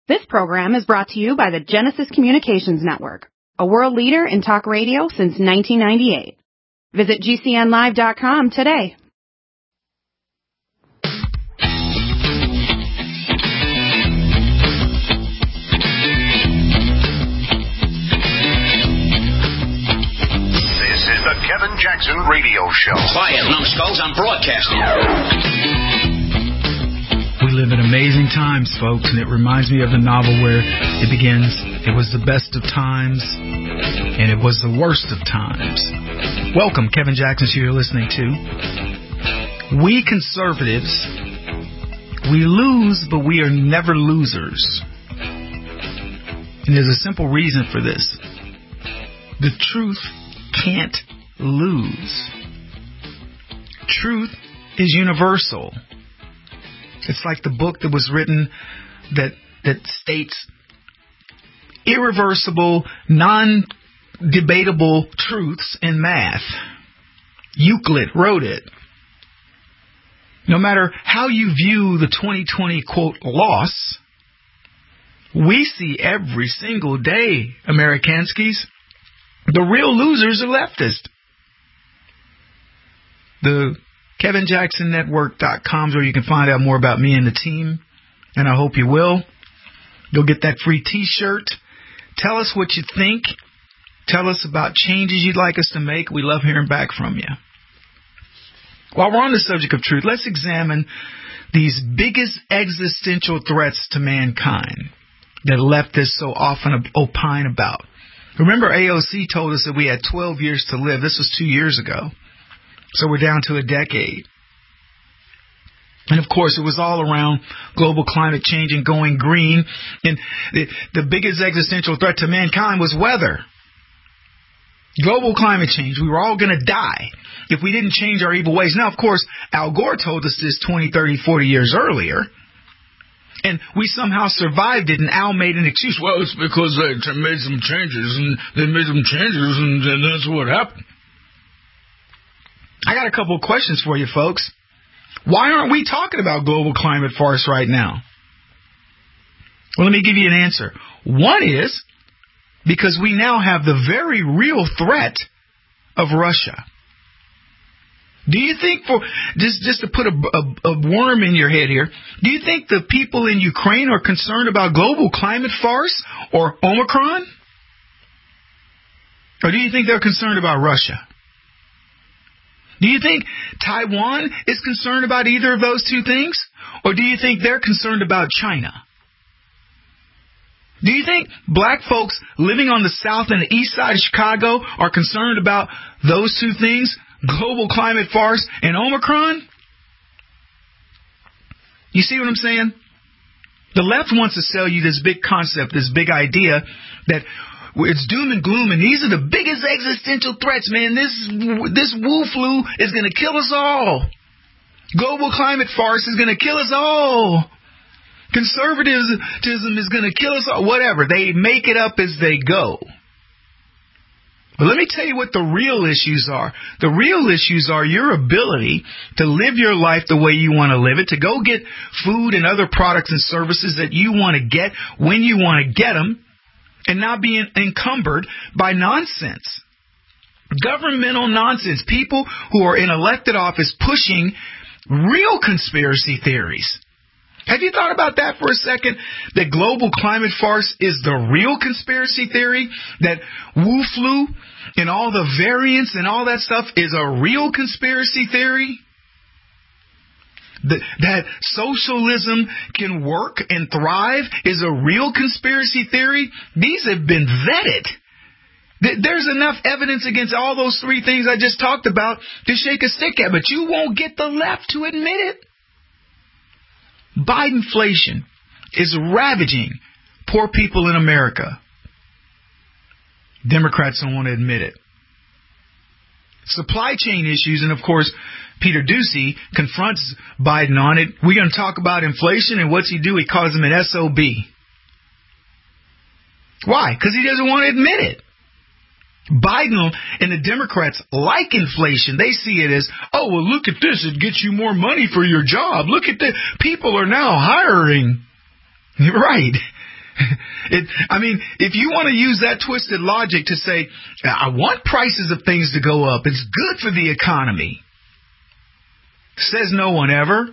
This program is brought to you by the Genesis Communications Network, a world leader in talk radio since 1998. Visit GCNlive.com today. This is the Kevin Jackson Radio Show. Quiet, numbskulls, I'm broadcasting. We live in amazing times, folks, and it reminds me of the novel where it begins, it was the best of times, and it was the worst of times. Welcome, Kevin Jackson, who you're listening to. We conservatives, we lose, but we are never losers. And there's a simple reason for this. The truth can't lose. Truth is universal. It's like the book that was written that states irreversible, non-debatable truths in math. Euclid wrote it. No matter how you view the 2020, quote, loss, we see every single day, Amerikanskis, the real losers are leftists. The KevinJacksonNetwork.com is where you can find out more about me and the team, and I hope you will. You'll get that free t-shirt. Tell us what you think. Tell us about changes you'd like us to make. We love hearing back from you. While we're on the subject of truth, let's examine these biggest existential threats to mankind that leftists so often opine about. Remember, AOC told us that we had 12 years to live. This was 2 years ago. So we're down to a decade. And of course, it was all around global climate change and going green. And the biggest existential threat to mankind was weather. Global climate change. We were all going to die if we didn't change our evil ways. Now, of course, Al Gore told us this 20, 30, 40 years earlier. And we somehow survived it, and Al made an excuse. Well, it's because they made some changes, and that's what happened. I got a couple of questions for you, folks. Why aren't we talking about global climate farce right now? Well, let me give you an answer. One is because we now have the very real threat of Russia. Do you think, for just to put a worm in your head here, do you think the people in Ukraine are concerned about global climate farce or Omicron? Or do you think they're concerned about Russia? Do you think Taiwan is concerned about either of those two things? Or do you think they're concerned about China? Do you think black folks living on the south and the east side of Chicago are concerned about those two things, global climate farce and Omicron? You see what I'm saying? The left wants to sell you this big concept, this big idea that it's doom and gloom, and these are the biggest existential threats, man. This Wu flu is going to kill us all. Global climate farce is going to kill us all. Conservatism is going to kill us all. Whatever. They make it up as they go. But let me tell you what the real issues are. The real issues are your ability to live your life the way you want to live it, to go get food and other products and services that you want to get when you want to get them, and not being encumbered by nonsense. Governmental nonsense. People who are in elected office pushing real conspiracy theories. Have you thought about that for a second? That global climate farce is the real conspiracy theory? That Wu flu and all the variants and all that stuff is a real conspiracy theory? That socialism can work and thrive is a real conspiracy theory? These have been vetted. There's enough evidence against all those three things I just talked about to shake a stick at, but you won't get the left to admit it. Bidenflation is ravaging poor people in America. Democrats don't want to admit it. Supply chain issues, and of course, Peter Doocy confronts Biden on it. We're going to talk about inflation, and what's he do? He calls him an SOB. Why? Because he doesn't want to admit it. Biden and the Democrats like inflation. They see it as, oh, well, look at this. It gets you more money for your job. Look at the people are now hiring. Right. If you want to use that twisted logic to say, I want prices of things to go up, it's good for the economy. Says no one ever.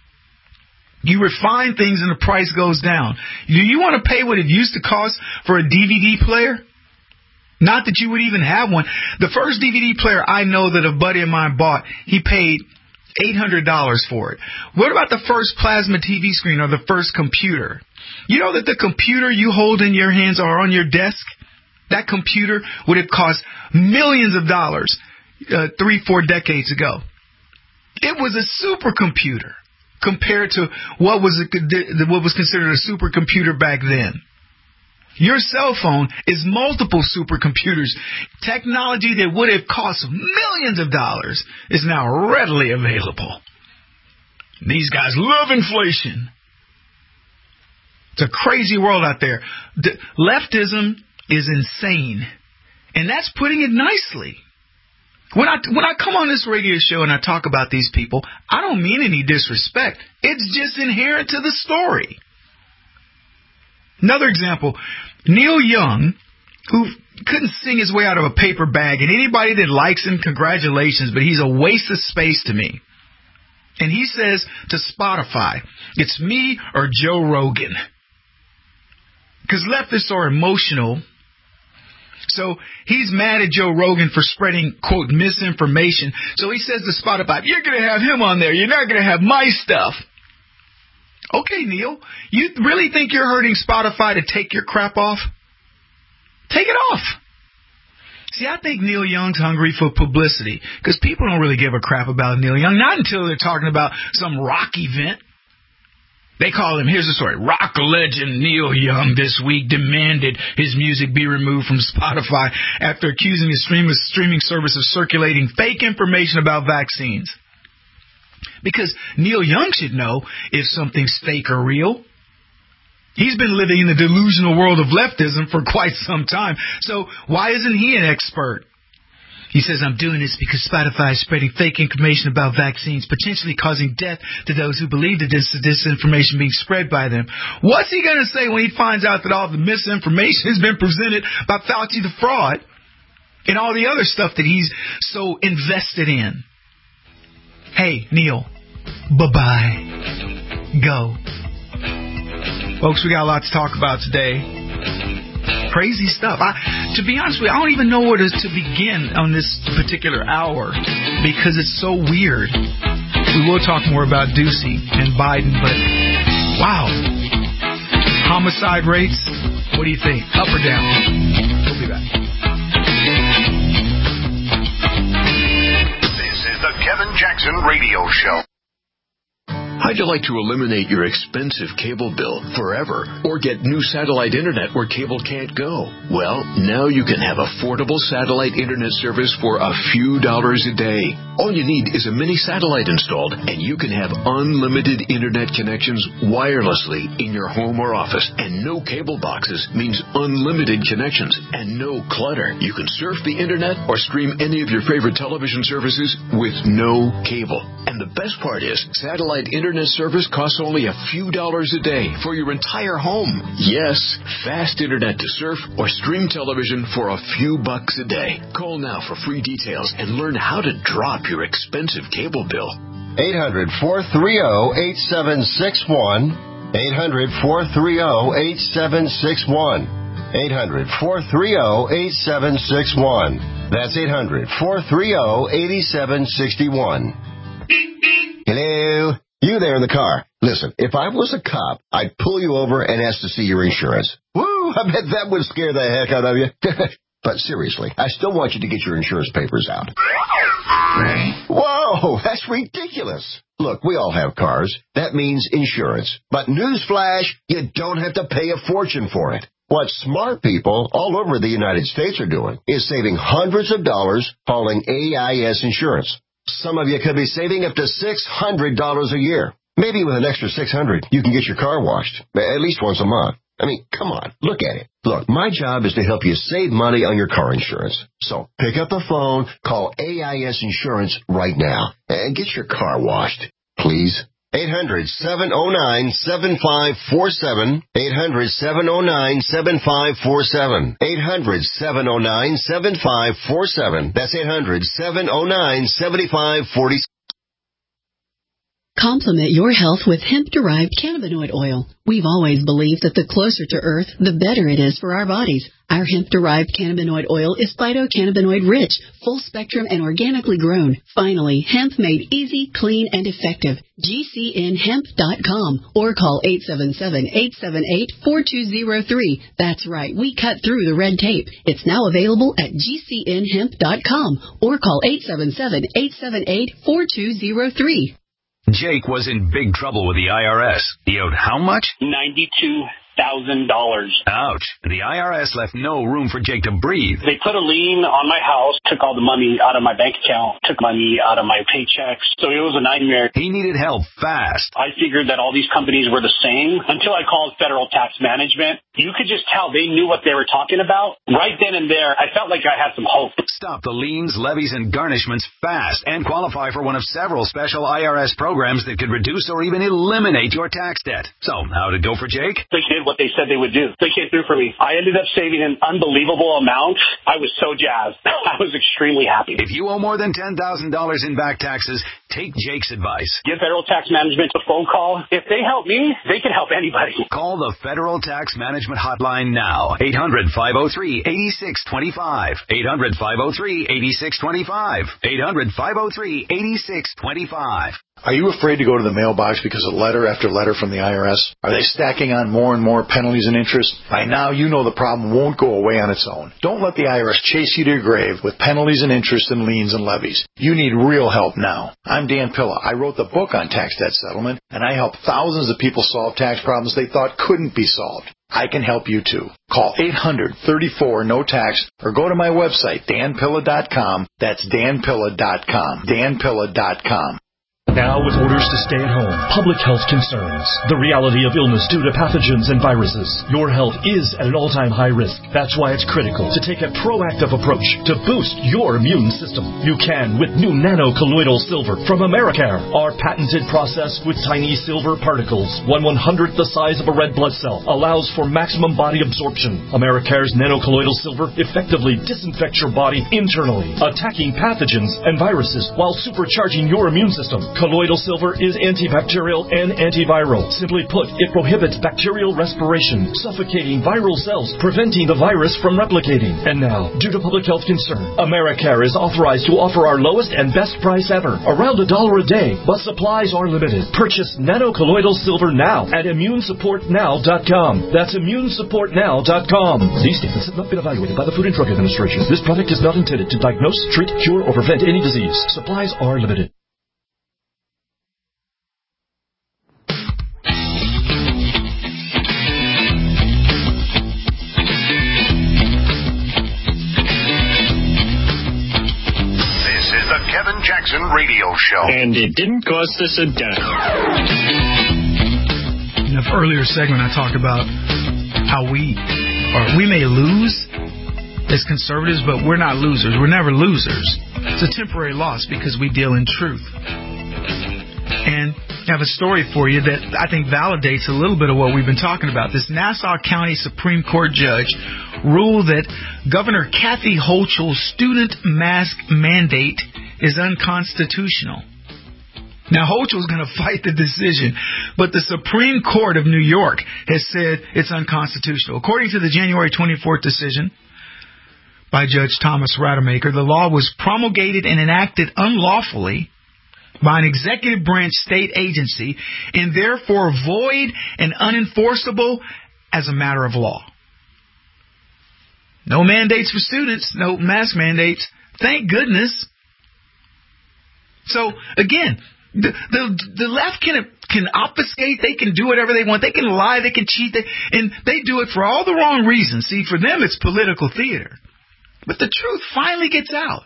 You refine things and the price goes down. Do you want to pay what it used to cost for a DVD player? Not that you would even have one. The first DVD player I know that a buddy of mine bought, he paid $800 for it. What about the first plasma TV screen or the first computer? You know that the computer you hold in your hands or on your desk, that computer would have cost millions of dollars 3-4 decades ago. It was a supercomputer compared to what was considered a supercomputer back then. Your cell phone is multiple supercomputers. Technology that would have cost millions of dollars is now readily available. These guys love inflation. It's a crazy world out there. Leftism is insane. And that's putting it nicely. When I come on this radio show and I talk about these people, I don't mean any disrespect. It's just inherent to the story. Another example, Neil Young, who couldn't sing his way out of a paper bag, and anybody that likes him, congratulations, but he's a waste of space to me. And he says to Spotify, it's me or Joe Rogan. Because leftists are emotional. So he's mad at Joe Rogan for spreading, quote, misinformation. So he says to Spotify, you're going to have him on there. You're not going to have my stuff. Okay, Neil, you really think you're hurting Spotify to take your crap off? Take it off. See, I think Neil Young's hungry for publicity because people don't really give a crap about Neil Young, not until they're talking about some rock event. They call him, here's the story, rock legend Neil Young this week demanded his music be removed from Spotify after accusing his streaming service of circulating fake information about vaccines. Because Neil Young should know if something's fake or real. He's been living in the delusional world of leftism for quite some time. So why isn't he an expert? He says, I'm doing this because Spotify is spreading fake information about vaccines, potentially causing death to those who believe that this disinformation being spread by them. What's he going to say when he finds out that all the misinformation has been presented by Fauci the fraud and all the other stuff that he's so invested in? Hey, Neil, bye-bye. Go. Folks, we got a lot to talk about today. Crazy stuff. To be honest with you, I don't even know where to begin on this particular hour because it's so weird. We will talk more about Ducey and Biden, but wow. Homicide rates, what do you think? Up or down? We'll be back. This is the Kevin Jackson Radio Show. How'd you like to eliminate your expensive cable bill forever or get new satellite internet where cable can't go? Well, now you can have affordable satellite internet service for a few dollars a day. All you need is a mini satellite installed and you can have unlimited internet connections wirelessly in your home or office. And no cable boxes means unlimited connections and no clutter. You can surf the internet or stream any of your favorite television services with no cable. And the best part is satellite internet service costs only a few dollars a day for your entire home. Yes, fast internet to surf or stream television for a few bucks a day. Call now for free details and learn how to drop your expensive cable bill. 800-430-8761. 800-430-8761. 800-430-8761. That's 800-430-8761. Hello? You there in the car. Listen, if I was a cop, I'd pull you over and ask to see your insurance. Woo! I bet that would scare the heck out of you. But seriously, I still want you to get your insurance papers out. Whoa, that's ridiculous. Look, we all have cars. That means insurance. But newsflash, you don't have to pay a fortune for it. What smart people all over the United States are doing is saving hundreds of dollars calling AIS Insurance. Some of you could be saving up to $600 a year. Maybe with an extra $600, you can get your car washed, at least once a month. I mean, come on, look at it. Look, my job is to help you save money on your car insurance. So pick up the phone, call AIS Insurance right now, and get your car washed, please. 800-709-7547. 800-709-7547. 800-709-7547. That's 800-709-7547. Complement your health with hemp-derived cannabinoid oil. We've always believed that the closer to Earth, the better it is for our bodies. Our hemp-derived cannabinoid oil is phytocannabinoid-rich, full-spectrum, and organically grown. Finally, hemp made easy, clean, and effective. GCNhemp.com or call 877-878-4203. That's right, we cut through the red tape. It's now available at GCNhemp.com or call 877-878-4203. Jake was in big trouble with the IRS. He owed how much? $92,000. Ouch. The IRS left no room for Jake to breathe. They put a lien on my house, took all the money out of my bank account, took money out of my paychecks. So it was a nightmare. He needed help fast. I figured that all these companies were the same until I called Federal Tax Management. You could just tell they knew what they were talking about. Right then and there, I felt like I had some hope. Stop the liens, levies, and garnishments fast and qualify for one of several special IRS programs that could reduce or even eliminate your tax debt. So, how'd it go for Jake? They did what they said they would do. They came through for me. I ended up saving an unbelievable amount. I was so jazzed. I was extremely happy. If you owe more than $10,000 in back taxes, take Jake's advice. Give Federal Tax Management a phone call. If they help me, they can help anybody. Call the Federal Tax Management Hotline now. 800-503-8625. 800-503-8625. 800-503-8625. Are you afraid to go to the mailbox because of letter after letter from the IRS? Are they stacking on more and more penalties and interest? By now, you know the problem won't go away on its own. Don't let the IRS chase you to your grave with penalties and interest and liens and levies. You need real help now. I'm Dan Pilla. I wrote the book on tax debt settlement, and I help thousands of people solve tax problems they thought couldn't be solved. I can help you too. Call 800-34-NO-TAX or go to my website, danpilla.com. That's danpilla.com. danpilla.com. Now, with orders to stay at home, public health concerns, the reality of illness due to pathogens and viruses, your health is at an all-time high risk. That's why it's critical to take a proactive approach to boost your immune system. You can with new nano-colloidal silver from Americare. Our patented process with tiny silver particles, 1/100th the size of a red blood cell, allows for maximum body absorption. Americare's nano-colloidal silver effectively disinfects your body internally, attacking pathogens and viruses while supercharging your immune system. Colloidal silver is antibacterial and antiviral. Simply put, it prohibits bacterial respiration, suffocating viral cells, preventing the virus from replicating. And now, due to public health concern, Americare is authorized to offer our lowest and best price ever, around $1 a day, but supplies are limited. Purchase nano-colloidal silver now at ImmuneSupportNow.com. That's ImmuneSupportNow.com. These statements have not been evaluated by the Food and Drug Administration. This product is not intended to diagnose, treat, cure, or prevent any disease. Supplies are limited. The Kevin Jackson Radio Show. And it didn't cost us a dime. In the earlier segment, I talked about how we may lose as conservatives, but we're not losers. We're never losers. It's a temporary loss because we deal in truth. And I have a story for you that I think validates a little bit of what we've been talking about. This Nassau County Supreme Court judge ruled that Governor Kathy Hochul's student mask mandate is unconstitutional. Now, Hochul's going to fight the decision, but the Supreme Court of New York has said it's unconstitutional. According to the January 24th decision by Judge Thomas Rademacher, the law was promulgated and enacted unlawfully by an executive branch state agency and therefore void and unenforceable as a matter of law. No mandates for students, no mask mandates. Thank goodness. So, again, the left can obfuscate. They can do whatever they want. They can lie. They can cheat. And they do it for all the wrong reasons. See, for them, it's political theater. But the truth finally gets out.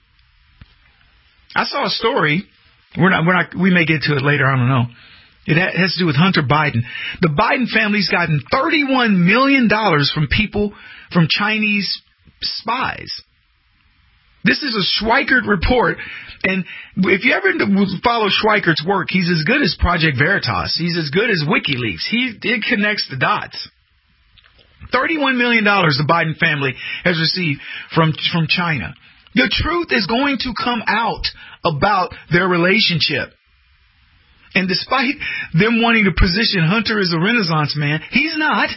I saw a story. We may get to it later. I don't know. It has to do with Hunter Biden. The Biden family's gotten $31 million from people, from Chinese spies. This is a Schweikert report. And if you ever follow Schweikert's work, he's as good as Project Veritas. He's as good as WikiLeaks. It connects the dots. $31 million the Biden family has received from China. The truth is going to come out about their relationship. And despite them wanting to position Hunter as a Renaissance man, he's not.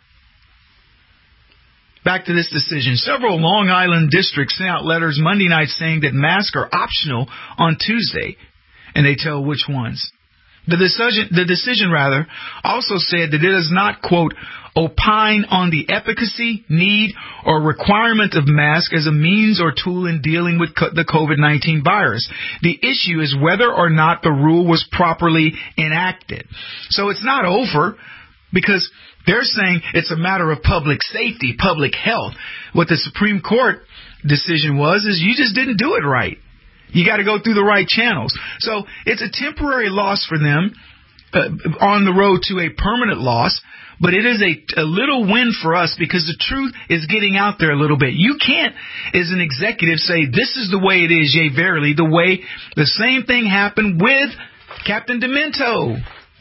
Back to this decision. Several Long Island districts sent out letters Monday night saying that masks are optional on Tuesday, and they tell which ones. The decision also said that it does not, quote, opine on the efficacy, need, or requirement of masks as a means or tool in dealing with the COVID-19 virus. The issue is whether or not the rule was properly enacted. So it's not over, because they're saying it's a matter of public safety, public health. What the Supreme Court decision is you just didn't do it right. You got to go through the right channels. So it's a temporary loss for them on the road to a permanent loss, but it is a little win for us because the truth is getting out there a little bit. You can't, as an executive, say this is the way it is, yea, verily, the same thing happened with Captain Demento.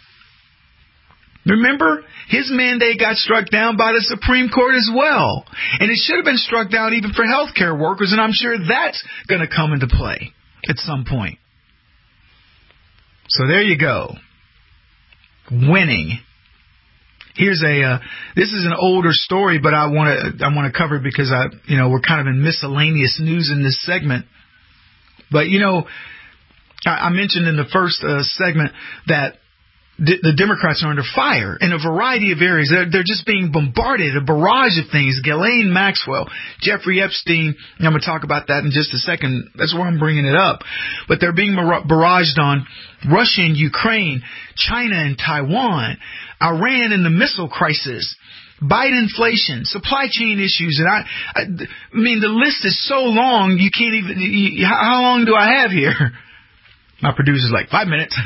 Remember, his mandate got struck down by the Supreme Court as well. And it should have been struck down even for healthcare workers, and I'm sure that's going to come into play at some point. So there you go. Winning. Here's this is an older story, but I want to cover it because we're kind of in miscellaneous news in this segment. But I mentioned in the first segment that the Democrats are under fire in a variety of areas. They're just being bombarded, a barrage of things. Ghislaine Maxwell, Jeffrey Epstein, and I'm going to talk about that in just a second. That's why I'm bringing it up. But they're being barraged on Russia and Ukraine, China and Taiwan, Iran and the missile crisis, Biden inflation, supply chain issues. And I mean, the list is so long, you can't even, how long do I have here? My producer's like, 5 minutes.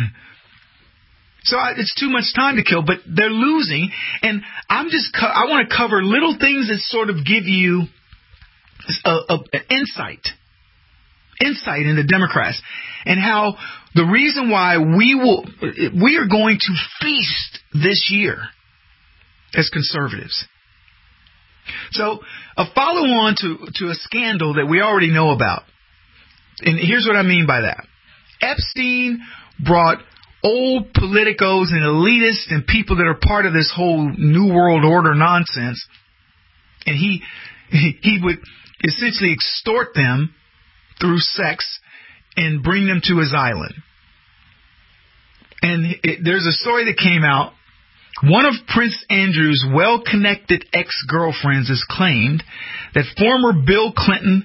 So it's too much time to kill, but they're losing, and I want to cover little things that sort of give you an insight into Democrats and how the reason why we are going to feast this year as conservatives. So a follow-on to a scandal that we already know about, and here's what I mean by that. Epstein brought old politicos and elitists and people that are part of this whole New World Order nonsense, and he would essentially extort them through sex and bring them to his island. And there's a story that came out. One of Prince Andrew's well-connected ex-girlfriends has claimed that former Bill Clinton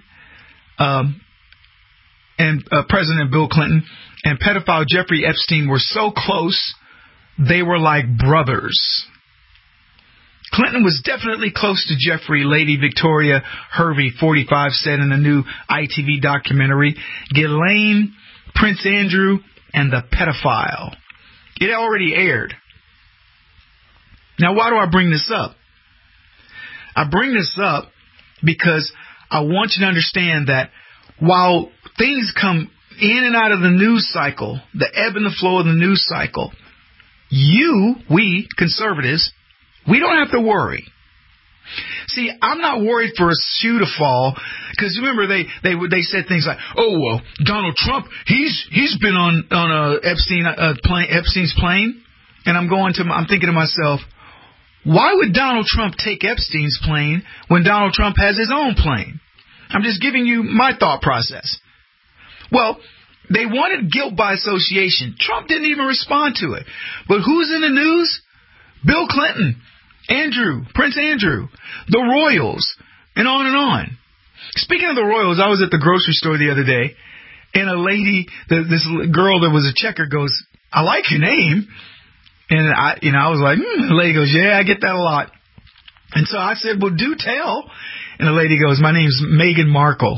and President Bill Clinton and pedophile Jeffrey Epstein were so close, they were like brothers. Clinton was definitely close to Jeffrey, Lady Victoria Hervey, 45, said in a new ITV documentary, Ghislaine, Prince Andrew, and the Pedophile. It already aired. Now, why do I bring this up? I bring this up because I want you to understand that while things come in and out of the news cycle, the ebb and the flow of the news cycle, we, conservatives, we don't have to worry. See, I'm not worried for a shoe to fall, because remember they said things like, "Oh well, Donald Trump, he's been on Epstein's plane," and I'm thinking to myself, why would Donald Trump take Epstein's plane when Donald Trump has his own plane? I'm just giving you my thought process. Well, they wanted guilt by association. Trump didn't even respond to it. But who's in the news? Bill Clinton, Prince Andrew, the Royals, and on and on. Speaking of the Royals, I was at the grocery store the other day, and a lady, this girl that was a checker goes, "I like your name." And I was like, The lady goes, "Yeah, I get that a lot." And so I said, "Well, do tell." And the lady goes, "My name's Meghan Markle."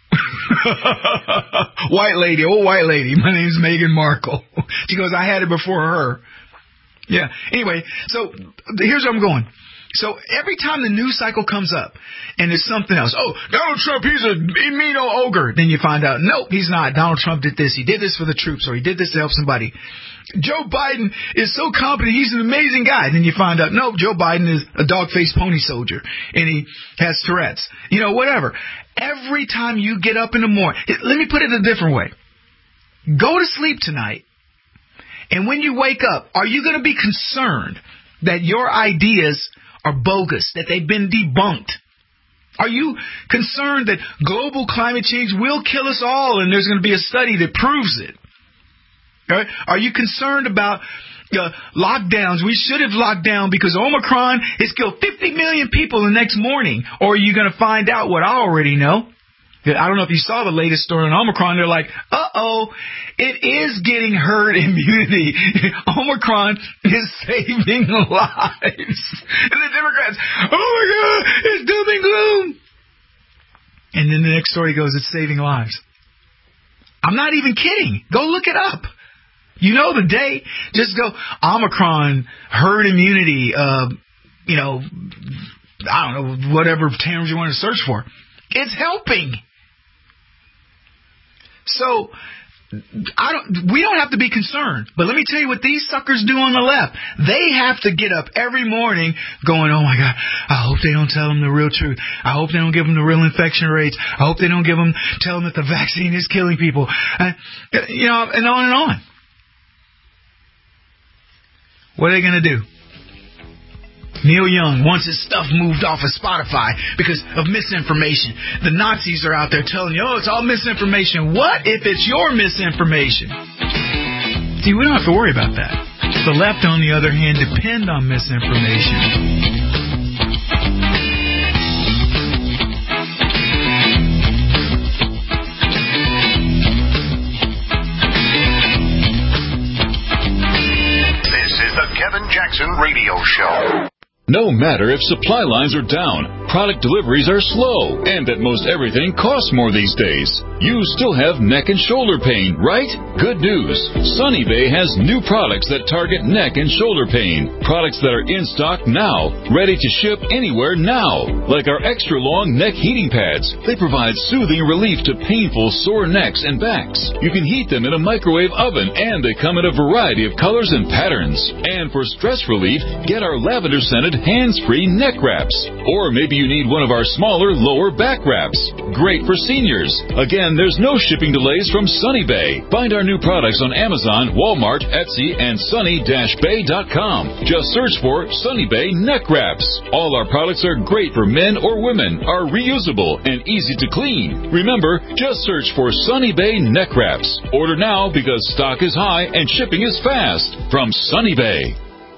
White lady, old white lady. "My name's Meghan Markle." She goes, "I had it before her." Yeah. Anyway, so here's where I'm going. So every time the news cycle comes up and there's something else, oh, Donald Trump, he's a mean old ogre. Then you find out, nope, he's not. Donald Trump did this. He did this for the troops, or he did this to help somebody. Joe Biden is so competent. He's an amazing guy. Then you find out, nope, Joe Biden is a dog-faced pony soldier, and he has Tourette's. Whatever. Every time you get up in the morning, let me put it a different way. Go to sleep tonight, and when you wake up, are you going to be concerned that your ideas are bogus, that they've been debunked? Are you concerned that global climate change will kill us all and there's going to be a study that proves it? Right? Are you concerned about lockdowns? We should have locked down because Omicron has killed 50 million people the next morning. Or are you going to find out what I already know? I don't know if you saw the latest story on Omicron. They're like, it is getting herd immunity. Omicron is saving lives. And the Democrats, oh my God, it's doom and gloom. And then the next story goes, it's saving lives. I'm not even kidding. Go look it up. You know the day. Just go Omicron, herd immunity, I don't know, whatever terms you want to search for. It's helping. So we don't have to be concerned. But let me tell you what these suckers do on the left. They have to get up every morning going, oh my God, I hope they don't tell them the real truth. I hope they don't give them the real infection rates. I hope they don't tell them that the vaccine is killing people. And on and on. What are they going to do? Neil Young wants his stuff moved off of Spotify because of misinformation. The Nazis are out there telling you, it's all misinformation. What if it's your misinformation? See, we don't have to worry about that. The left, on the other hand, depend on misinformation. Kevin Jackson Radio Show. No matter if supply lines are down, product deliveries are slow, and that most everything costs more these days, you still have neck and shoulder pain, right? Good news. Sunny Bay has new products that target neck and shoulder pain. Products that are in stock now, ready to ship anywhere now. Like our extra long neck heating pads. They provide soothing relief to painful sore necks and backs. You can heat them in a microwave oven, and they come in a variety of colors and patterns. And for stress relief, get our lavender scented hands-free neck wraps. Or maybe you need one of our smaller lower back wraps. Great for seniors. Again, there's no shipping delays from Sunny Bay. Find our new products on Amazon, Walmart, Etsy, and sunny-bay.com. Just search for Sunny Bay neck wraps. All our products are great for men or women, are reusable, and easy to clean. Remember, just search for Sunny Bay neck wraps. Order now because stock is high and shipping is fast. From Sunny Bay.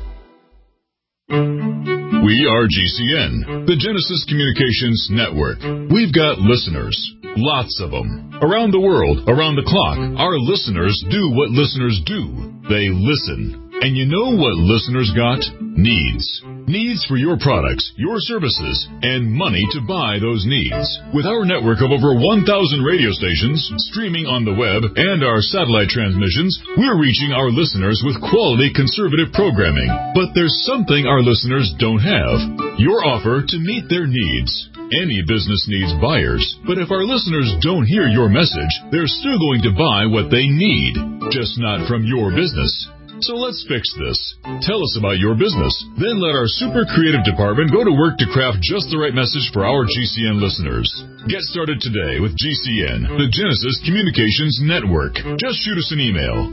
We are GCN, the Genesis Communications Network. We've got listeners, lots of them. Around the world, around the clock, our listeners do what listeners do. They listen. And you know what listeners got? Needs. Needs for your products, your services, and money to buy those needs. With our network of over 1,000 radio stations, streaming on the web, and our satellite transmissions, we're reaching our listeners with quality conservative programming. But there's something our listeners don't have. Your offer to meet their needs. Any business needs buyers, but if our listeners don't hear your message, they're still going to buy what they need, just not from your business. So let's fix this. Tell us about your business. Then let our super creative department go to work to craft just the right message for our GCN listeners. Get started today with GCN, the Genesis Communications Network. Just shoot us an email.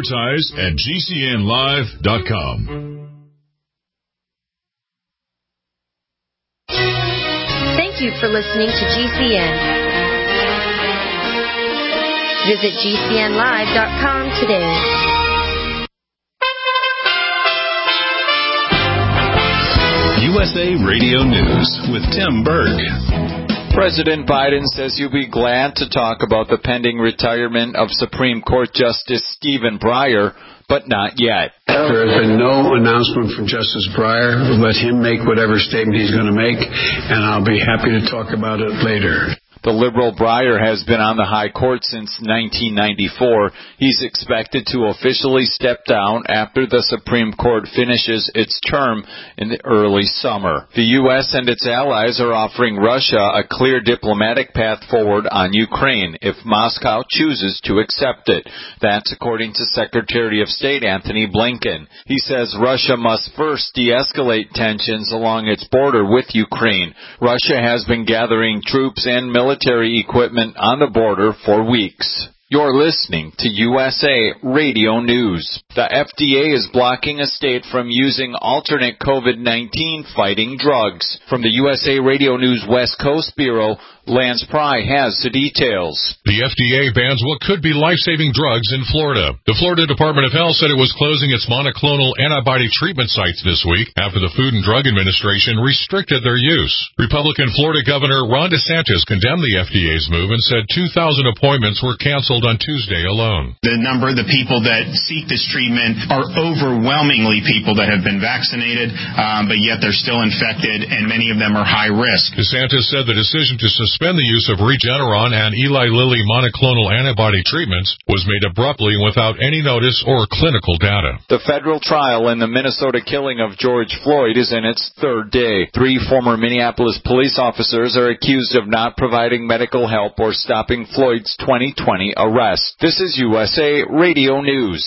Advertise@gcnlive.com. Thank you for listening to GCN. Visit GCNlive.com today. USA Radio News with Tim Berg. President Biden says he'll be glad to talk about the pending retirement of Supreme Court Justice Stephen Breyer, but not yet. There has been no announcement from Justice Breyer. Let him make whatever statement he's going to make, and I'll be happy to talk about it later. The liberal Breyer has been on the high court since 1994. He's expected to officially step down after the Supreme Court finishes its term in the early summer. The U.S. and its allies are offering Russia a clear diplomatic path forward on Ukraine if Moscow chooses to accept it. That's according to Secretary of State Antony Blinken. He says Russia must first de-escalate tensions along its border with Ukraine. Russia has been gathering troops and military equipment on the border for weeks. You're listening to USA Radio News. The FDA is blocking a state from using alternate COVID-19 fighting drugs. From the USA Radio News West Coast Bureau, Lance Pry has the details. The FDA bans what could be life-saving drugs in Florida. The Florida Department of Health said it was closing its monoclonal antibody treatment sites this week after the Food and Drug Administration restricted their use. Republican Florida Governor Ron DeSantis condemned the FDA's move and said 2,000 appointments were canceled on Tuesday alone. The number of the people that seek this treatment are overwhelmingly people that have been vaccinated, but yet they're still infected, and many of them are high risk. DeSantis said the decision to suspend the use of Regeneron and Eli Lilly monoclonal antibody treatments was made abruptly without any notice or clinical data. The federal trial in the Minnesota killing of George Floyd is in its third day. 3 former Minneapolis police officers are accused of not providing medical help or stopping Floyd's 2020 arrest. This is USA Radio News.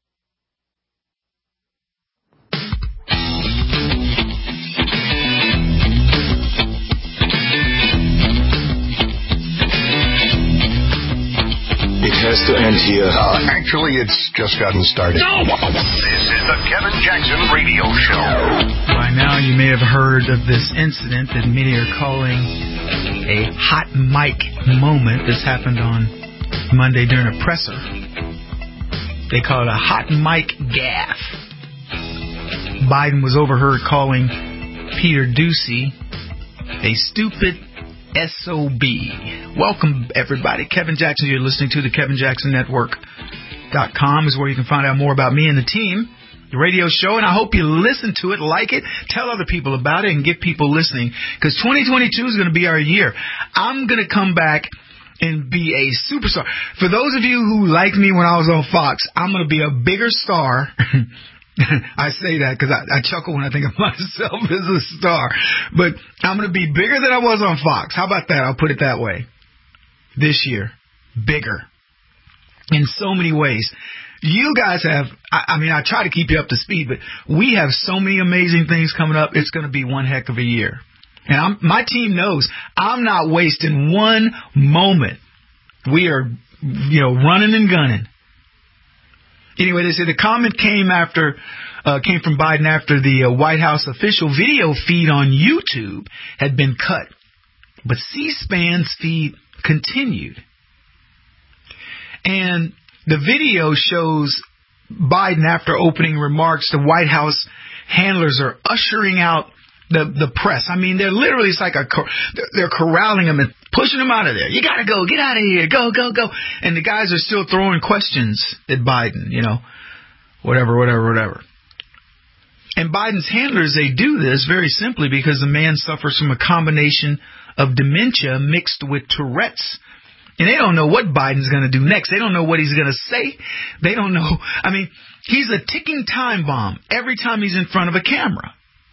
It has to end here. Actually, it's just gotten started. No! This is the Kevin Jackson Radio Show. By now, you may have heard of this incident that many are calling a hot mic moment. This happened on Monday during a presser. They call it a hot mic gaffe. Biden was overheard calling Peter Doocy a stupid SOB. Welcome, everybody. Kevin Jackson, you're listening to the KevinJacksonNetwork.com is where you can find out more about me and the team, the radio show, and I hope you listen to it, like it, tell other people about it, and get people listening, because 2022 is going to be our year. I'm going to come back and be a superstar. For those of you who liked me when I was on Fox, I'm going to be a bigger star. I say that because I chuckle when I think of myself as a star. But I'm going to be bigger than I was on Fox. How about that? I'll put it that way. This year. Bigger. In so many ways. You guys have, I try to keep you up to speed, but we have so many amazing things coming up. It's going to be one heck of a year. And my team knows I'm not wasting one moment. We are, running and gunning. Anyway, they say the comment came from Biden after the White House official video feed on YouTube had been cut. But C-SPAN's feed continued. And the video shows Biden after opening remarks. The White House handlers are ushering out the press. They're literally, it's like they're corralling them and pushing them out of there. You got to go. Get out of here. Go, go, go. And the guys are still throwing questions at Biden, whatever. And Biden's handlers, they do this very simply because the man suffers from a combination of dementia mixed with Tourette's. And they don't know what Biden's going to do next. They don't know what he's going to say. They don't know. He's a ticking time bomb every time he's in front of a camera.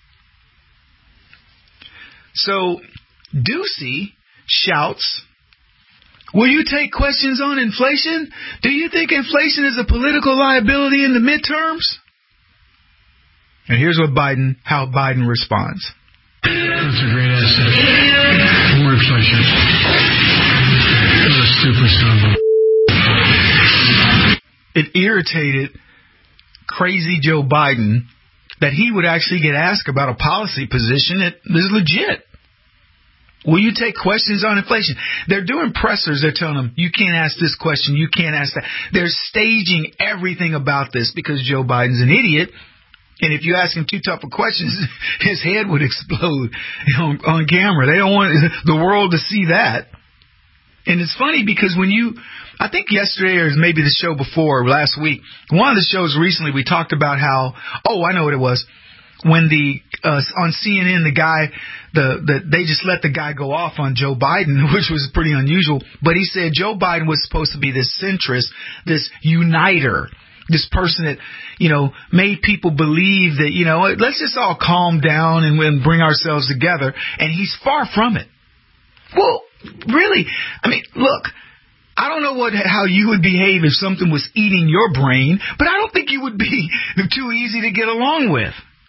So, Doocy shouts, will you take questions on inflation? Do you think inflation is a political liability in the midterms? And here's how Biden responds. That's a great asset. More inflation. What a stupid son of a... It irritated crazy Joe Biden that he would actually get asked about a policy position that is legit. Will you take questions on inflation? They're doing pressers. They're telling them, you can't ask this question. You can't ask that. They're staging everything about this because Joe Biden's an idiot. And if you ask him too tough of questions, his head would explode on camera. They don't want the world to see that. And it's funny because I think yesterday or maybe the show before, last week, one of the shows recently, we talked about how, I know what it was. when on CNN, they just let the guy go off on Joe Biden, which was pretty unusual. But he said Joe Biden was supposed to be this centrist, this uniter, this person that, made people believe that, let's just all calm down and bring ourselves together. And he's far from it. Well, really, I mean, look, I don't know how you would behave if something was eating your brain, but I don't think you would be too easy to get along with.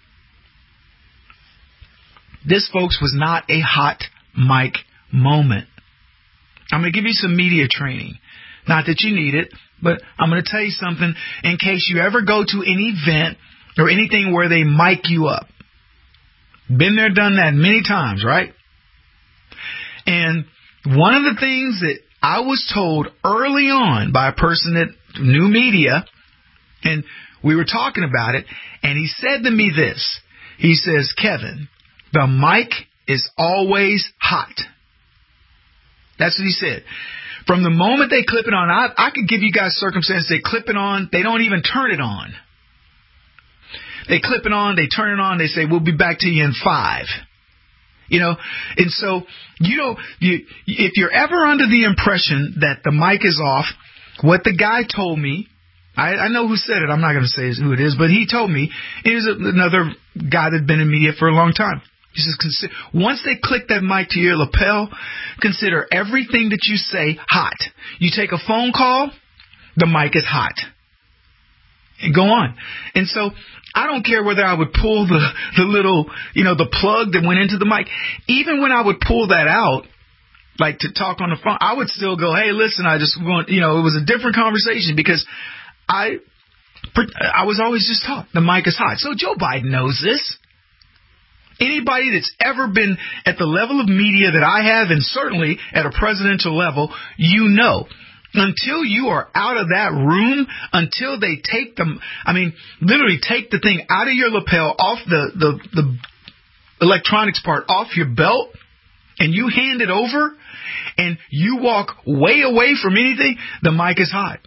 This, folks, was not a hot mic moment. I'm going to give you some media training. Not that you need it, but I'm going to tell you something in case you ever go to an event or anything where they mic you up. Been there, done that many times, right? And one of the things that I was told early on by a person that knew media, and we were talking about it, and he said to me this. He says, Kevin, the mic is always hot. That's what he said. From the moment they clip it on, I could give you guys circumstances. They clip it on. They don't even turn it on. They clip it on. They turn it on. They say, we'll be back to you in 5. And so, if you're ever under the impression that the mic is off, what the guy told me, I know who said it. I'm not going to say who it is, but he told me, he was another guy that had been in media for a long time. He says, once they click that mic to your lapel, consider everything that you say hot. You take a phone call, the mic is hot. And go on. And so I don't care whether I would pull the little, the plug that went into the mic. Even when I would pull that out, like to talk on the phone, I would still go, hey, listen, I just want, it was a different conversation because I was always just taught the mic is hot. So Joe Biden knows this. Anybody that's ever been at the level of media that I have, and certainly at a presidential level, until you are out of that room, until they take literally take the thing out of your lapel, off the electronics part off your belt, and you hand it over, and you walk way away from anything, the mic is hot.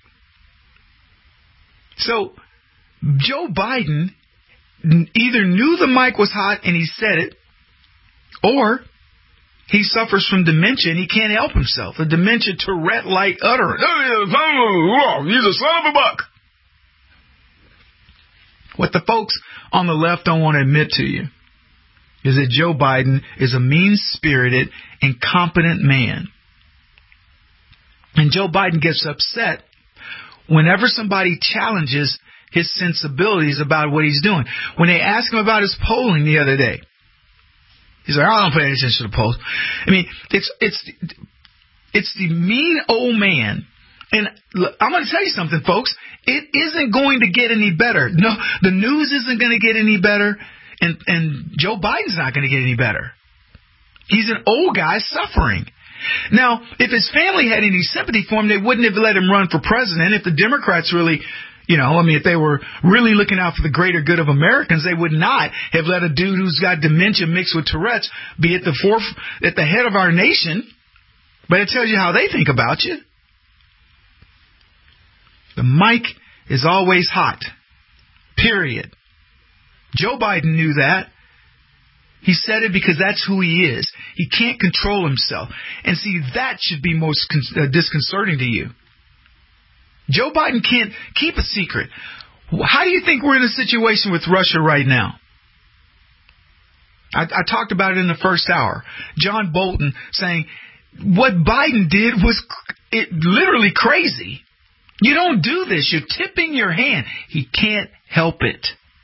So, Joe Biden either knew the mic was hot and he said it, or he suffers from dementia and he can't help himself. A dementia Tourette-like utterance. He's a son of a buck. What the folks on the left don't want to admit to you is that Joe Biden is a mean-spirited, incompetent man. And Joe Biden gets upset whenever somebody challenges his sensibilities about what he's doing. When they asked him about his polling the other day, he's like, I don't pay any attention to the polls. I mean, it's the mean old man. And look, I'm going to tell you something, folks. It isn't going to get any better. No, the news isn't going to get any better, and Joe Biden's not going to get any better. He's an old guy suffering. Now, if his family had any sympathy for him, they wouldn't have let him run for president. If the Democrats really, if they were really looking out for the greater good of Americans, they would not have let a dude who's got dementia mixed with Tourette's be at the head of our nation. But it tells you how they think about you. The mic is always hot. Period. Joe Biden knew that. He said it because that's who he is. He can't control himself. And see, that should be most disconcerting to you. Joe Biden can't keep a secret. How do you think we're in a situation with Russia right now? I talked about it in the first hour. John Bolton saying what Biden did was literally crazy. You don't do this. You're tipping your hand. He can't help it.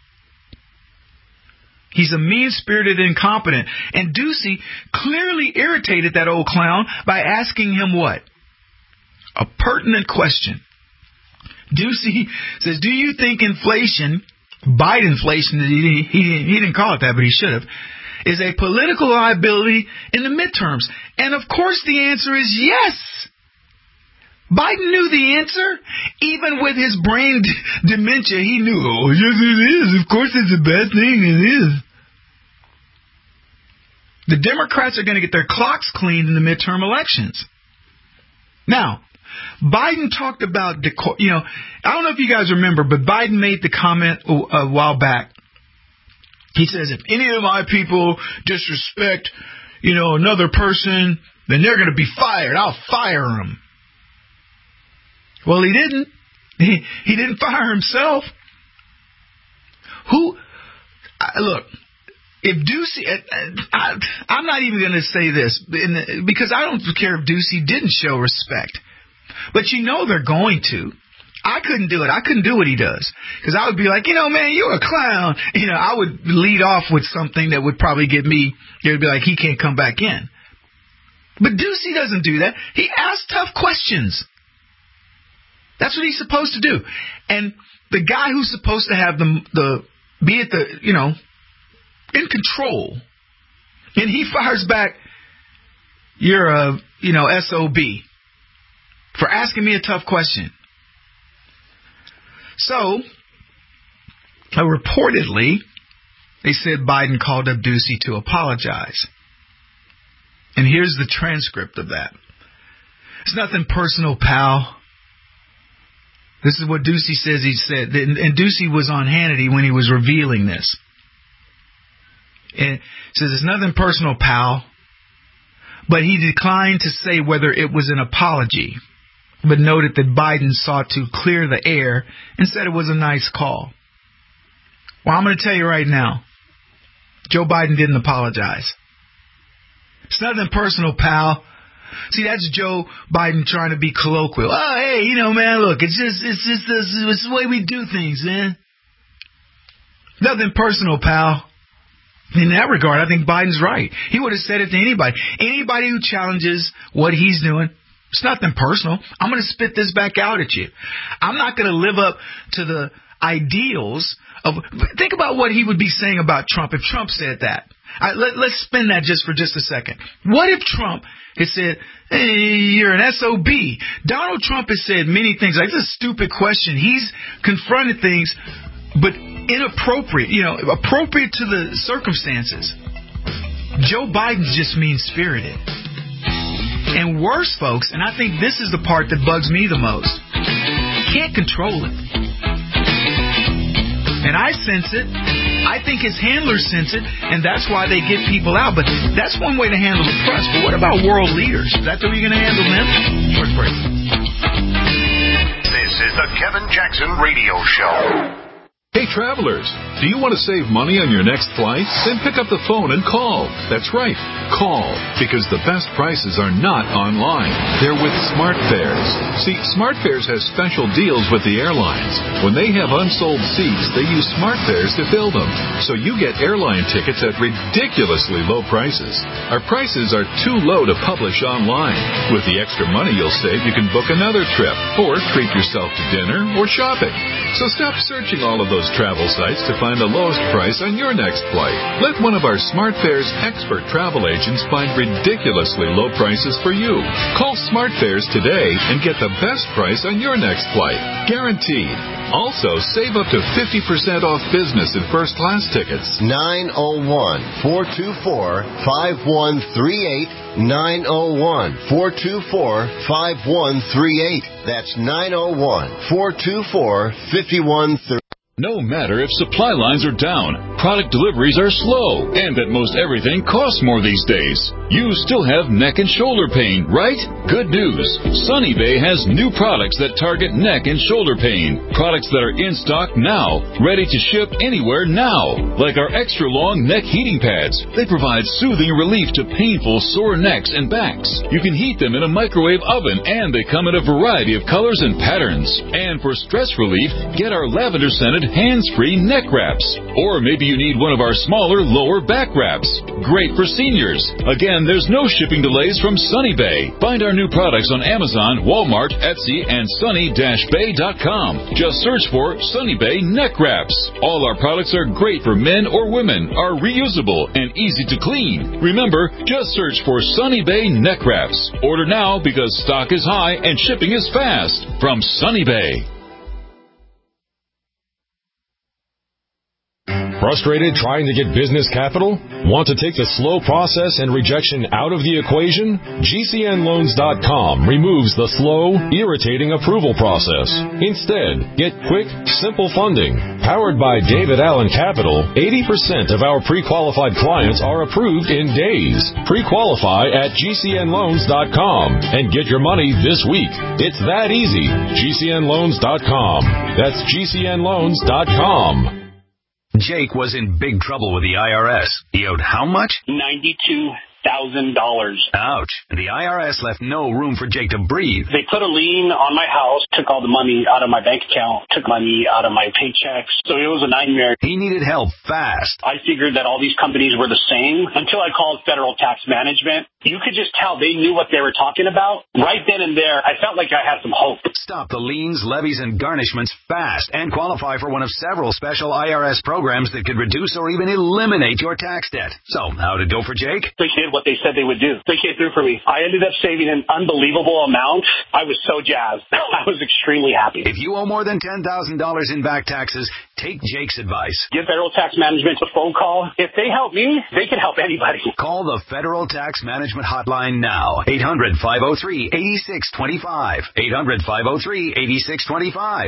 He's a mean-spirited incompetent. And Ducey clearly irritated that old clown by asking him what? A pertinent question. Ducey says, do you think inflation, Bidenflation, he didn't call it that, but he should have, is a political liability in the midterms? And of course the answer is yes. Biden knew the answer. Even with his brain dementia, he knew, oh, yes it is. Of course it's a bad thing. It is. The Democrats are going to get their clocks cleaned in the midterm elections. Now, Biden talked about, I don't know if you guys remember, but Biden made the comment a while back He says, if any of my people disrespect, another person, then they're going to be fired. I'll fire them. Well, he didn't. He didn't fire himself. Look, if Ducey, I'm not even going to say this, because I don't care if Ducey didn't show respect. But they're going to. I couldn't do it. I couldn't do what he does. Because I would be like, man, you're a clown. I would lead off with something that would probably get me, it would be like, he can't come back in. But Ducey doesn't do that. He asks tough questions. That's what he's supposed to do. And the guy who's supposed to have be at the, in control, and he fires back, you're a, SOB for asking me a tough question. So, reportedly, they said Biden called up Ducey to apologize. And here's the transcript of that. It's nothing personal, pal. This is what Ducey says he said. And Ducey was on Hannity when he was revealing this. And it says, it's nothing personal, pal. But he declined to say whether it was an apology, but noted that Biden sought to clear the air and said it was a nice call. Well, I'm going to tell you right now, Joe Biden didn't apologize. It's nothing personal, pal. See, that's Joe Biden trying to be colloquial. Oh, hey, man, look, it's the way we do things, man. Nothing personal, pal. In that regard, I think Biden's right. He would have said it to anybody. Anybody who challenges what he's doing, it's nothing personal. I'm going to spit this back out at you. I'm not going to live up to the ideals of... Think about what he would be saying about Trump if Trump said that. Let's spin that just for a second. What if Trump had said, hey, you're an SOB? Donald Trump has said many things like, this is a stupid question. He's confronted things, but inappropriate, appropriate to the circumstances. Joe Biden's just mean-spirited. And worse, folks, and I think this is the part that bugs me the most, can't control it. And I sense it. I think his handlers sense it, and that's why they get people out. But that's one way to handle the press. But what about world leaders? Is that the way you're going to handle them? Short break. This is the Kevin Jackson Radio Show. Hey, travelers, do you want to save money on your next flight? Then pick up the phone and call. That's right, call, because the best prices are not online. They're with SmartFares. See, SmartFares has special deals with the airlines. When they have unsold seats, they use SmartFares to fill them. So you get airline tickets at ridiculously low prices. Our prices are too low to publish online. With the extra money you'll save, you can book another trip or treat yourself to dinner or shopping. So stop searching all of those travel sites to find the lowest price on your next flight. Let one of our SmartFares expert travel agents find ridiculously low prices for you. Call SmartFares today and get the best price on your next flight. Guaranteed. Also, save up to 50% off business and first class tickets. 901-424-5138. 901-424-5138. That's 901-424-5138. No matter if supply lines are down, product deliveries are slow, and that most everything costs more these days, you still have neck and shoulder pain, right? Good news. Sunny Bay has new products that target neck and shoulder pain. Products that are in stock now, ready to ship anywhere now. Like our extra long neck heating pads. They provide soothing relief to painful sore necks and backs. You can heat them in a microwave oven, and they come in a variety of colors and patterns. And for stress relief, get our lavender scented hands-free neck wraps. Or maybe you need one of our smaller lower back wraps. Great for seniors. Again, there's no shipping delays from Sunny Bay. Find our new products on Amazon, Walmart, Etsy, and sunny-bay.com. Just search for Sunny Bay neck wraps. All our products are great for men or women, are reusable, and easy to clean. Remember, just search for Sunny Bay neck wraps. Order now because stock is high and shipping is fast. From Sunny Bay. Frustrated trying to get business capital? Want to take the slow process and rejection out of the equation? GCNloans.com removes the slow, irritating approval process. Instead, get quick, simple funding. Powered by David Allen Capital, 80% of our pre-qualified clients are approved in days. Pre-qualify at GCNloans.com and get your money this week. It's that easy. GCNloans.com. That's GCNloans.com. Jake was in big trouble with the IRS. He owed how much? $92,000. Ouch. The IRS left no room for Jake to breathe. They put a lien on my house, took all the money out of my bank account, took money out of my paychecks. So it was a nightmare. He needed help fast. I figured that all these companies were the same until I called Federal Tax Management. You could just tell they knew what they were talking about. Right then and there, I felt like I had some hope. Stop the liens, levies, and garnishments fast and qualify for one of several special IRS programs that could reduce or even eliminate your tax debt. So, how'd it go for Jake? They did what they said they would do. They came through for me. I ended up saving an unbelievable amount. I was so jazzed. I was extremely happy. If you owe more than $10,000 in back taxes, take Jake's advice. Give Federal Tax Management a phone call. If they help me, they can help anybody. Call the Federal Tax Management hotline now. 800-503-8625. 800-503-8625.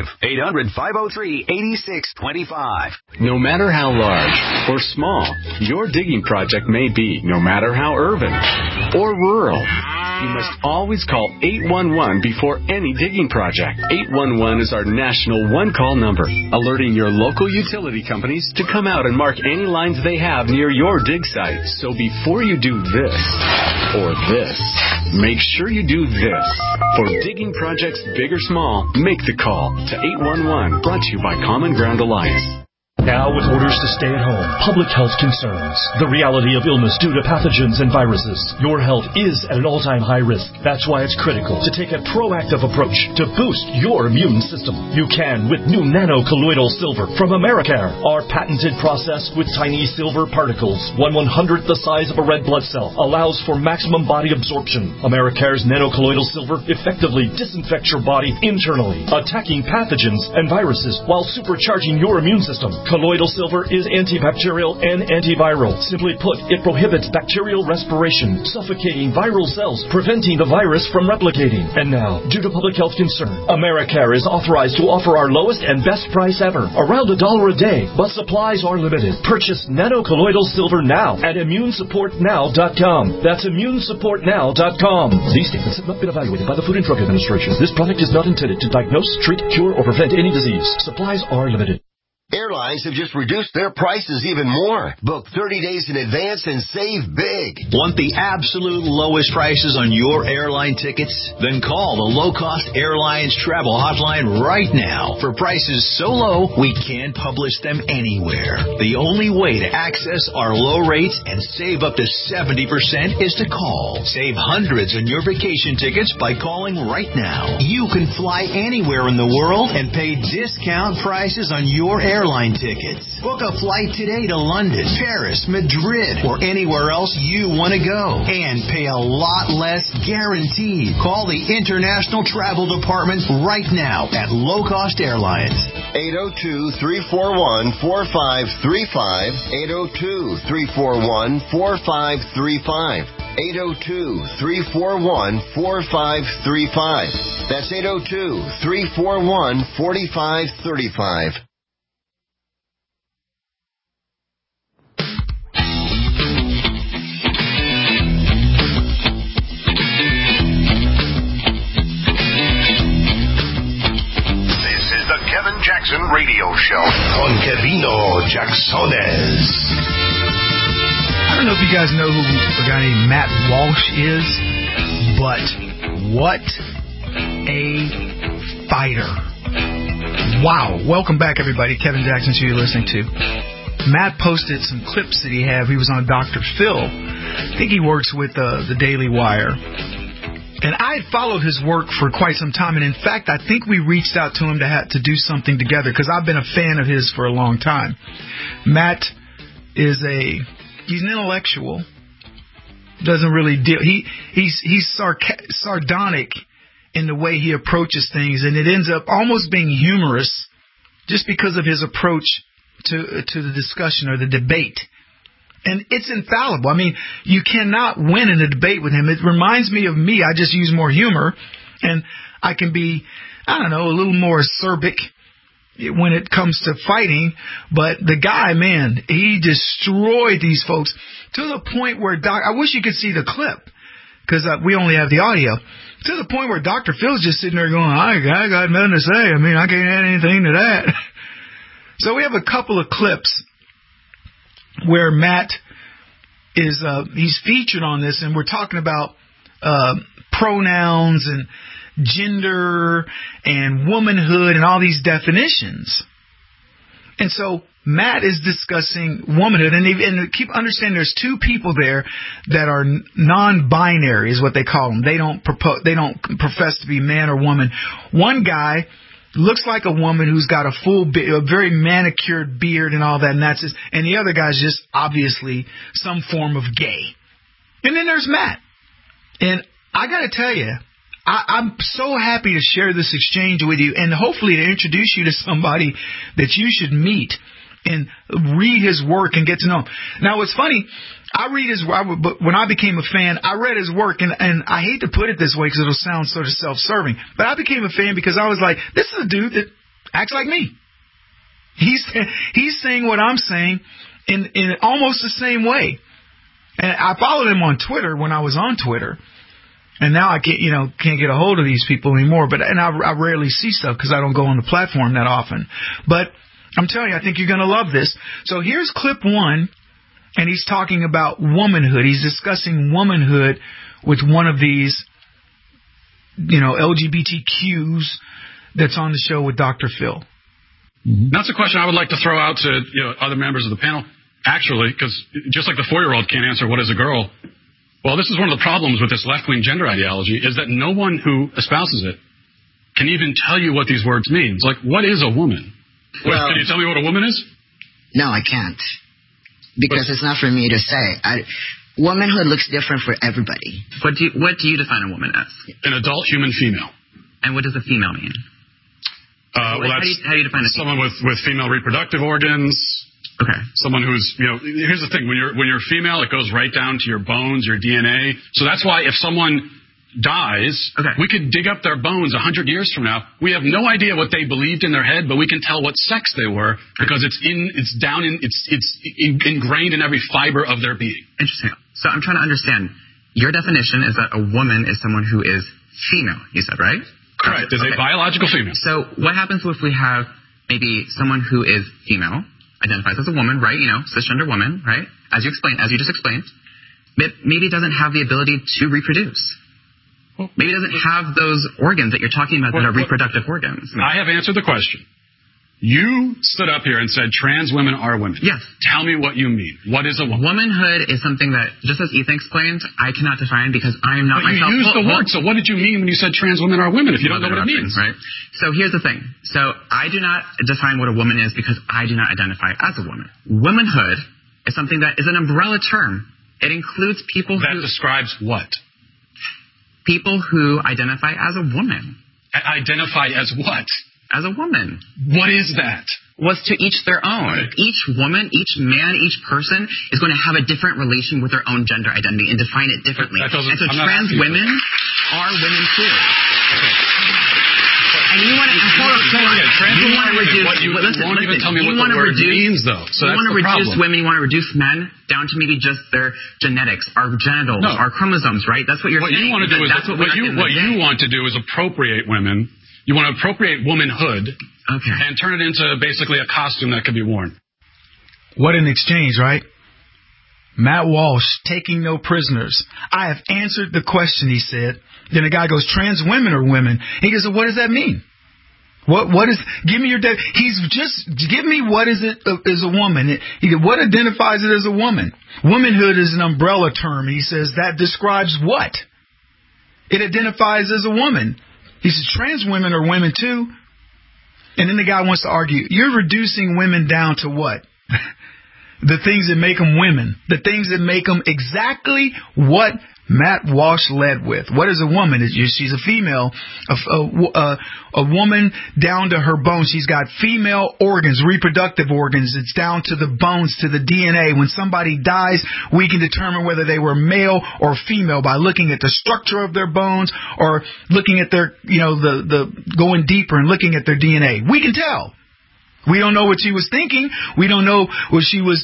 800-503-8625. No matter how large or small your digging project may be, no matter how urban or rural, you must always call 811 before any digging project. 811 is our national one-call number, alerting your local utility companies to come out and mark any lines they have near your dig site. So before you do this or this, make sure you do this. For digging projects big or small, make the call to 811. Brought to you by Common Ground Alliance. Now with orders to stay at home, public health concerns, the reality of illness due to pathogens and viruses. Your health is at an all-time high risk. That's why it's critical to take a proactive approach to boost your immune system. You can with new nano-colloidal silver from Americare. Our patented process with tiny silver particles, 1/100th the size of a red blood cell, allows for maximum body absorption. Americare's nano-colloidal silver effectively disinfects your body internally, attacking pathogens and viruses while supercharging your immune system. Colloidal silver is antibacterial and antiviral. Simply put, it prohibits bacterial respiration, suffocating viral cells, preventing the virus from replicating. And now, due to public health concern, Americare is authorized to offer our lowest and best price ever, around $1 a day, but supplies are limited. Purchase nano-colloidal silver now at immunesupportnow.com. That's immunesupportnow.com. These statements have not been evaluated by the Food and Drug Administration. This product is not intended to diagnose, treat, cure, or prevent any disease. Supplies are limited. Airlines have just reduced their prices even more. Book 30 days in advance and save big. Want the absolute lowest prices on your airline tickets? Then call the Low Cost Airlines Travel Hotline right now. For prices so low, we can't publish them anywhere. The only way to access our low rates and save up to 70% is to call. Save hundreds on your vacation tickets by calling right now. You can fly anywhere in the world and pay discount prices on your airline tickets. Book a flight today to London, Paris, Madrid, or anywhere else you want to go. And pay a lot less guaranteed. Call the International Travel Department right now at Low Cost Airlines. 802-341-4535. 802-341-4535. 802-341-4535. That's 802-341-4535. Kevin Jackson Radio Show con Kevino Jacksones. I don't know if you guys know who a guy named Matt Walsh is, but what a fighter. Wow. Welcome back, everybody. Kevin Jackson Show you're listening to. Matt posted some clips that he had. He was on Dr. Phil. I think he works with the Daily Wire. And I had followed his work for quite some time. And, in fact, I think we reached out to him to do something together because I've been a fan of his for a long time. Matt is he's an intellectual. Doesn't really deal. He's sardonic in the way he approaches things. And it ends up almost being humorous just because of his approach to the discussion or the debate. And it's infallible. I mean, you cannot win in a debate with him. It reminds me of me. I just use more humor, and I can be, I don't know, a little more acerbic when it comes to fighting. But the guy, man, he destroyed these folks to the point where I wish you could see the clip, because we only have the audio, to the point where Dr. Phil's just sitting there going, I got nothing to say. I mean, I can't add anything to that. So we have a couple of clips where Matt is he's featured on this, and we're talking about pronouns and gender and womanhood and all these definitions. And so Matt is discussing womanhood, and keep understanding there's two people there that are non-binary, is what they call them. They don't profess to be man or woman. One guy looks like a woman who's got a very manicured beard and all that, and that's and the other guy's just obviously some form of gay. And then there's Matt. And I got to tell you, I'm so happy to share this exchange with you, and hopefully to introduce you to somebody that you should meet and read his work and get to know him. Now, what's funny, but when I became a fan, I read his work, and I hate to put it this way because it'll sound sort of self-serving, but I became a fan because I was like, this is a dude that acts like me. He's saying what I'm saying in almost the same way. And I followed him on Twitter when I was on Twitter, and now I can't get a hold of these people anymore. I rarely see stuff because I don't go on the platform that often. But I'm telling you, I think you're going to love this. So here's clip 1, and he's talking about womanhood. He's discussing womanhood with one of these, LGBTQs that's on the show with Dr. Phil. Mm-hmm. That's a question I would like to throw out to other members of the panel, actually, because just like the 4-year-old can't answer what is a girl. Well, this is one of the problems with this left-wing gender ideology, is that no one who espouses it can even tell you what these words mean. It's like, what is a woman? Well, can you tell me what a woman is? No, I can't. Because it's not for me to say. Womanhood looks different for everybody. What do you define a woman as? An adult human female. And what does a female mean? How do you define a female? Someone with female reproductive organs. Okay. Someone who's, here's the thing. When you're female, it goes right down to your bones, your DNA. So that's why if someone dies, we could dig up their bones 100 years from now. We have no idea what they believed in their head, but we can tell what sex they were because it's ingrained in every fiber of their being. Interesting. So I'm trying to understand. Your definition is that a woman is someone who is female, you said, right? Correct. Is a biological female. So what happens if we have maybe someone who is female, identifies as a woman, right? Cisgender woman, right? As you just explained, but maybe doesn't have the ability to reproduce. Maybe it doesn't have those organs that you're talking about that are reproductive organs. I have answered the question. You stood up here and said trans women are women. Yes. Tell me what you mean. What is a woman? Womanhood is something that, just as Ethan explained, I cannot define because I am not myself. You used the word, so what did you mean when you said trans women are women if you don't know what it means? Right. So here's the thing. So I do not define what a woman is because I do not identify as a woman. Womanhood is something that is an umbrella term. It includes people that describes what? People who identify as a woman. Identify as what? As a woman. What is that? Was to each their own. Right. Each woman, each man, each person is going to have a different relation with their own gender identity and define it differently. And so trans women are women too. Okay. And you want to reduce women, you want to reduce men down to maybe just their genetics, our genitals, our chromosomes, right? That's what you're saying. What you want to do is appropriate women. You want to appropriate womanhood and turn it into basically a costume that could be worn. What an exchange, right? Matt Walsh, taking no prisoners. I have answered the question, he said. Then the guy goes, trans women are women. He goes, what does that mean? What is, give me your, give me what is it as a woman. He goes, what identifies it as a woman? Womanhood is an umbrella term. He says that describes what? It identifies as a woman. He says trans women are women too. And then the guy wants to argue, you're reducing women down to what? The things that make them women. The things that make them exactly what Matt Walsh led with. What is a woman? She's a female, a woman down to her bones. She's got female organs, reproductive organs. It's down to the bones, to the DNA. When somebody dies, we can determine whether they were male or female by looking at the structure of their bones or looking at their, the going deeper and looking at their DNA. We can tell. We don't know what she was thinking. We don't know what she was.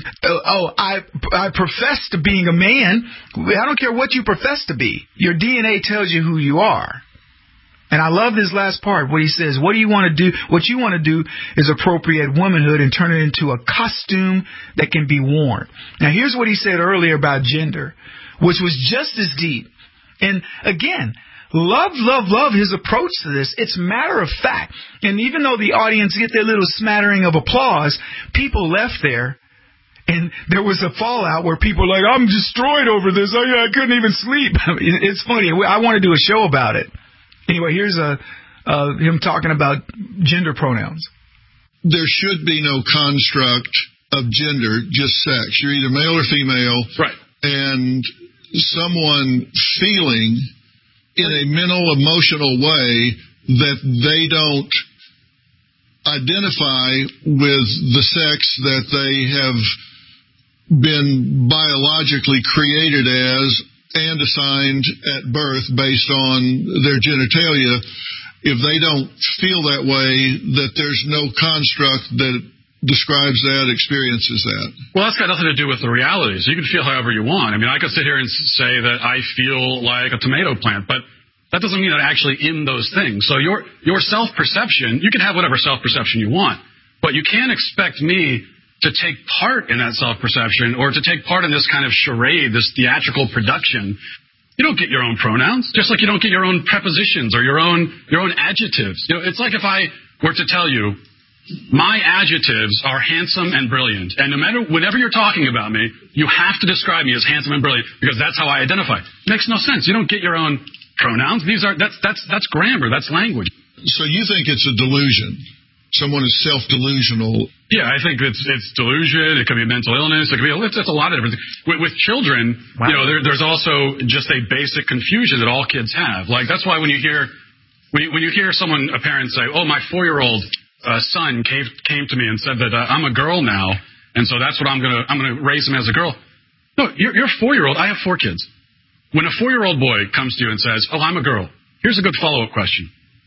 I profess to being a man. I don't care what you profess to be. Your DNA tells you who you are. And I love this last part, what he says. What do you want to do? What you want to do is appropriate womanhood and turn it into a costume that can be worn. Now, here's what he said earlier about gender, which was just as deep. And again, love his approach to this. It's matter of fact. And even though the audience get their little smattering of applause, people left there, and there was a fallout where people were like, I'm destroyed over this. I couldn't even sleep. It's funny. I want to do a show about it. Anyway, here's him talking about gender pronouns. There should be no construct of gender, just sex. You're either male or female. Right. And someone feeling in a mental, emotional way that they don't identify with the sex that they have been biologically created as and assigned at birth based on their genitalia. If they don't feel that way, that there's no construct that describes that, experiences that. Well, that's got nothing to do with the realities. You can feel however you want. I mean, I could sit here and say that I feel like a tomato plant, but that doesn't mean that I'm actually in those things. So your self-perception, you can have whatever self-perception you want, but you can't expect me to take part in that self-perception or to take part in this kind of charade, this theatrical production. You don't get your own pronouns, just like you don't get your own prepositions or your own adjectives. It's like if I were to tell you, my adjectives are handsome and brilliant, and whenever you're talking about me, you have to describe me as handsome and brilliant because that's how I identify. It makes no sense. You don't get your own pronouns. That's grammar. That's language. So you think it's a delusion? Someone is self-delusional. Yeah, I think it's delusion. It could be mental illness. It could be it's a lot of different things. With children, wow. There's also just a basic confusion that all kids have. Like that's why when you hear someone, a parent say, "Oh, my 4-year-old son came to me and said that I'm a girl now, and so that's what I'm gonna raise him as a girl." No, you're a 4-year-old. I have 4 kids. When a 4-year-old boy comes to you and says, "Oh, I'm a girl," here's a good follow-up question: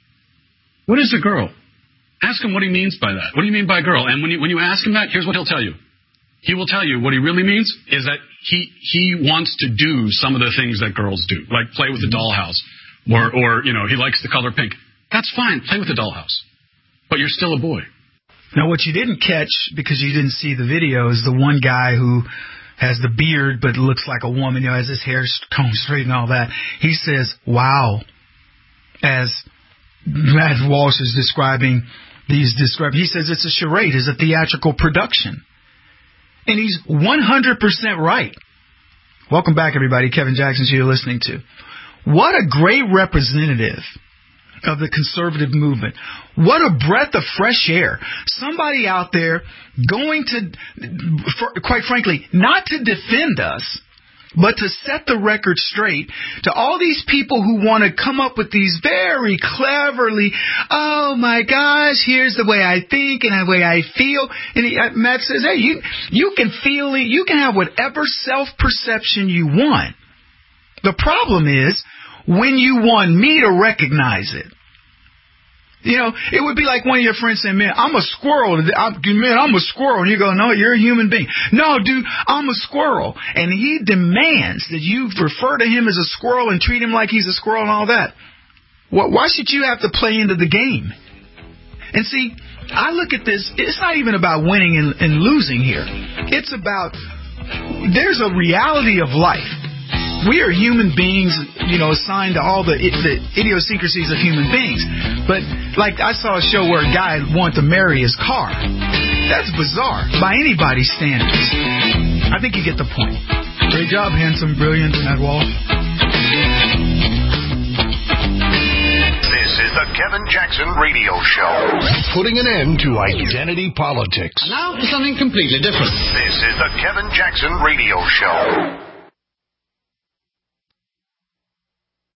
what is a girl? Ask him what he means by that. What do you mean by girl? And when you ask him that, here's what he'll tell you. He will tell you what he really means is that he wants to do some of the things that girls do, like play with the dollhouse, or he likes the color pink. That's fine. Play with the dollhouse, but you're still a boy. Now, what you didn't catch because you didn't see the video is the one guy who has the beard but looks like a woman, has his hair combed straight and all that. He says, "Wow," as Matt Walsh is describing these he says it's a charade, it's a theatrical production. And he's 100% right. Welcome back, everybody. Kevin Jackson, you're listening to. What a great representative of the conservative movement. What a breath of fresh air. Somebody out there going to, quite frankly, not to defend us, but to set the record straight to all these people who want to come up with these very cleverly, oh my gosh, here's the way I think and the way I feel. And Matt says, hey, you can feel it, you can have whatever self-perception you want. The problem is when you want me to recognize it. It would be like one of your friends saying, "Man, I'm a squirrel. I'm a squirrel." And you go, "No, you're a human being." "No, dude, I'm a squirrel." And he demands that you refer to him as a squirrel and treat him like he's a squirrel and all that. Why should you have to play into the game? And see, I look at this, it's not even about winning and losing here. It's about, there's a reality of life. We are human beings, assigned to all the idiosyncrasies of human beings. But, like, I saw a show where a guy wanted to marry his car. That's bizarre by anybody's standards. I think you get the point. Great job, handsome, brilliant, Matt Walsh. This is the Kevin Jackson Radio Show. Putting an end to identity politics. And now for something completely different. This is the Kevin Jackson Radio Show.